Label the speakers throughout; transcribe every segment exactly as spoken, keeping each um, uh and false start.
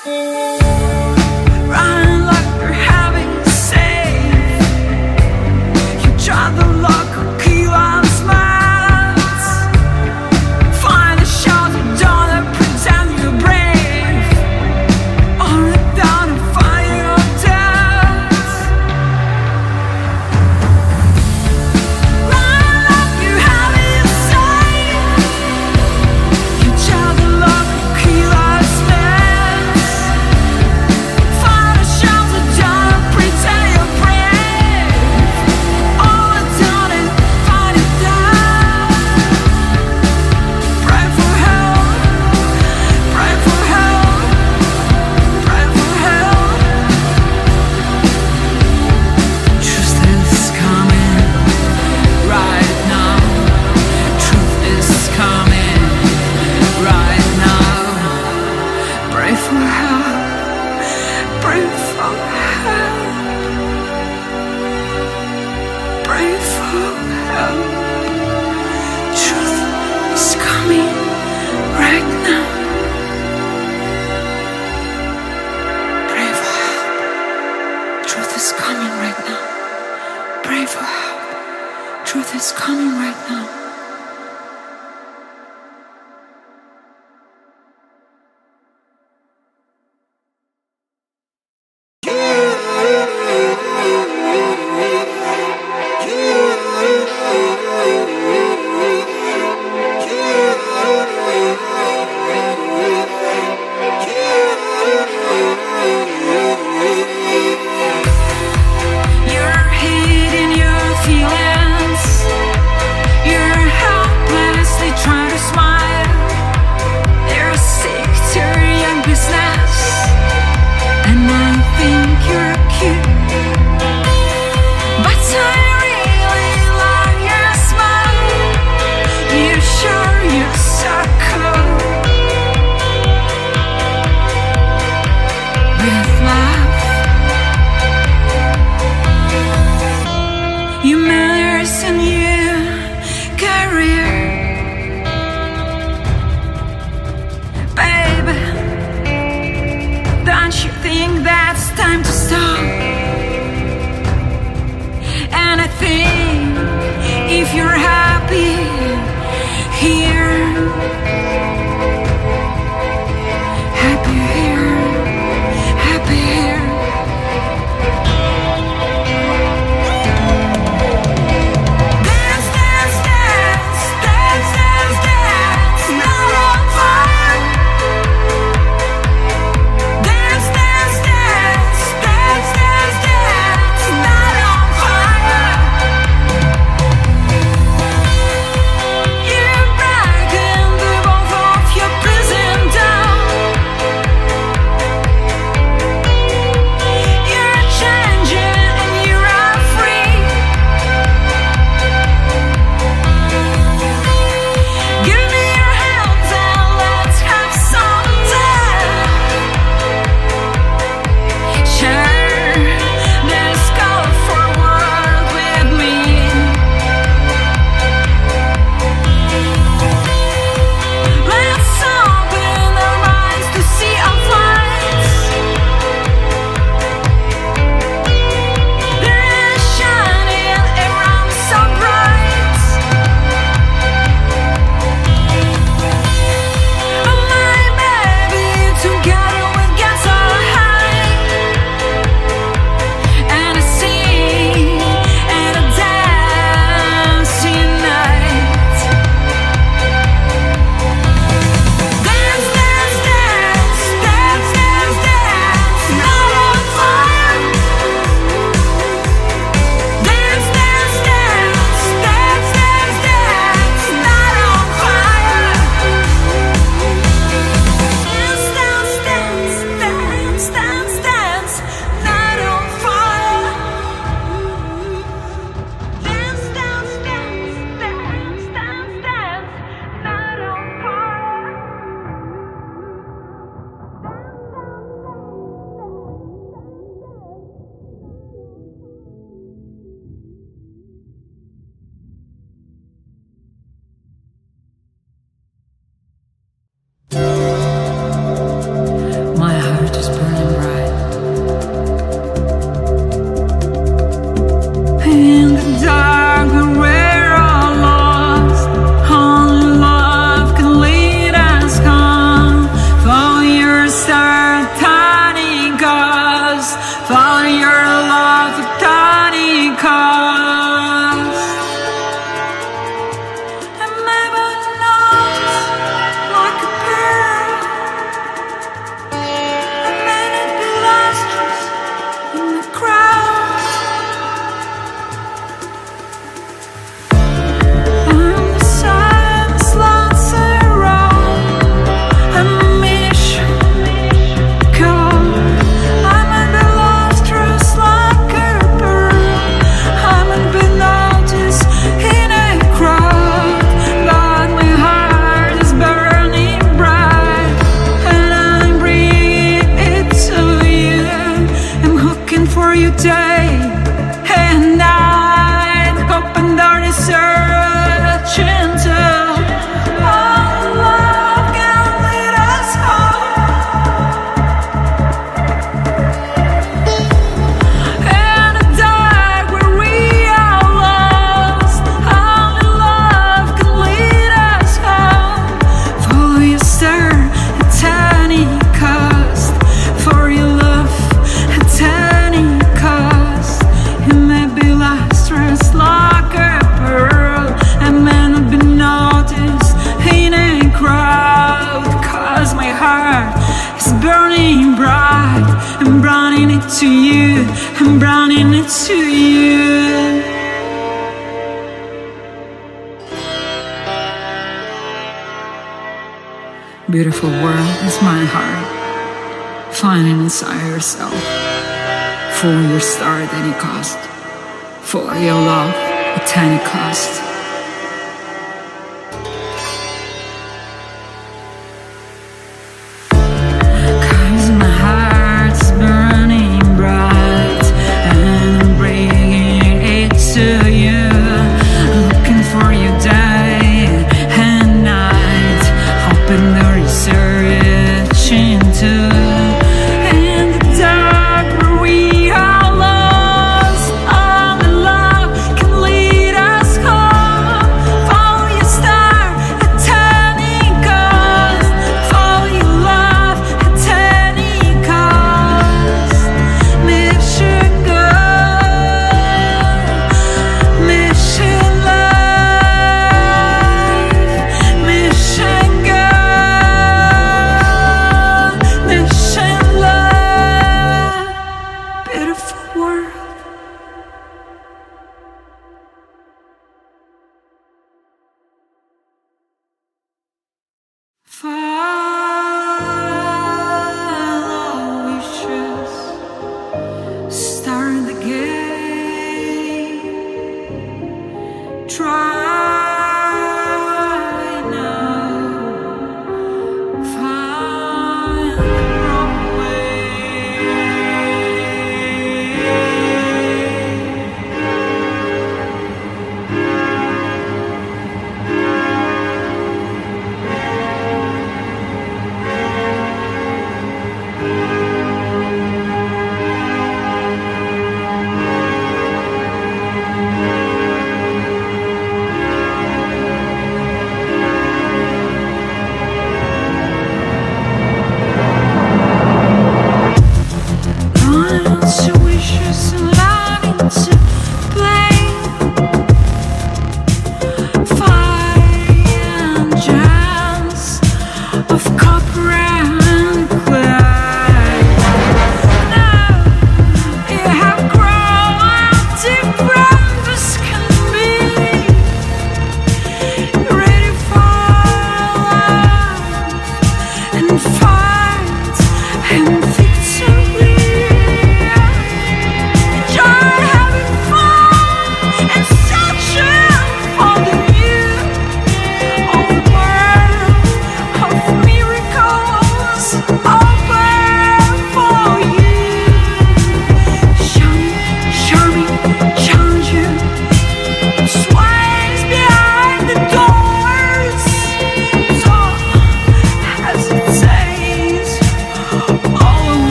Speaker 1: Run like you're having a save. You try the luck or kill on smiles. Find a shelter, don't pretend you're brave. Only down and find your death. Run like you're having a save. You try the luck or kill on smiles. Find a shelter, don't pretend you're brave. Only down and find it down. Pray for help, pray for help, pray for help. Truth is coming right now. Truth is coming right now. Pray for help, pray for help, pray for help. Truth is coming right now. Pray for help. Truth is coming right now. Pray for help. Truth is coming right now. You're hiding your feelings. You're helplessly trying to smile. You're sick to your young business, and I think you're cute. But I really like your smile. You sure you're so cool. With love, you matters in your career, baby. Don't you think that's time to stop? And I think if you're happy here, happy here, happy here. Dance, dance, dance, dance, dance, dance, not on fire. Dance, dance, dance, dance, dance, dance, not on fire. You're breaking the bone for it to you, I'm running it to you. Beautiful world is my heart, finding inside yourself. Follow your star at any cost, follow your love at any cost.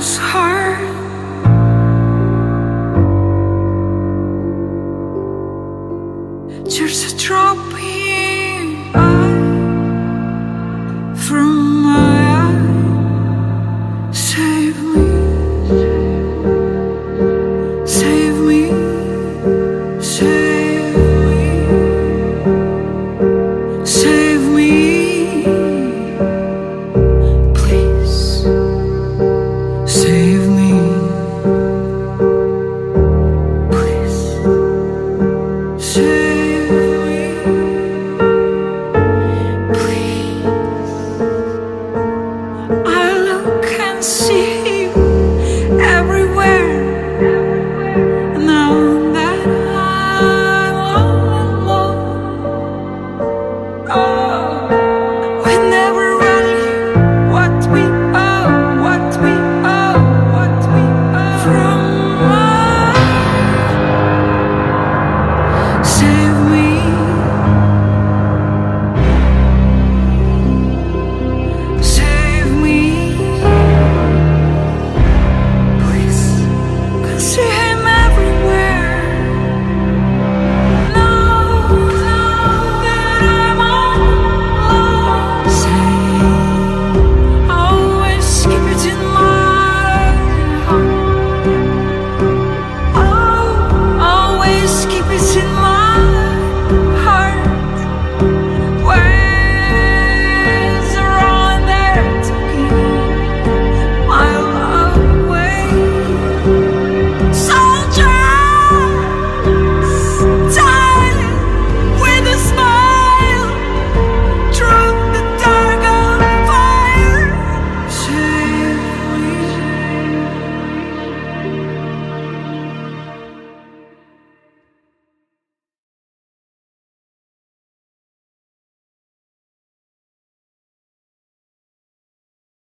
Speaker 1: feels hard.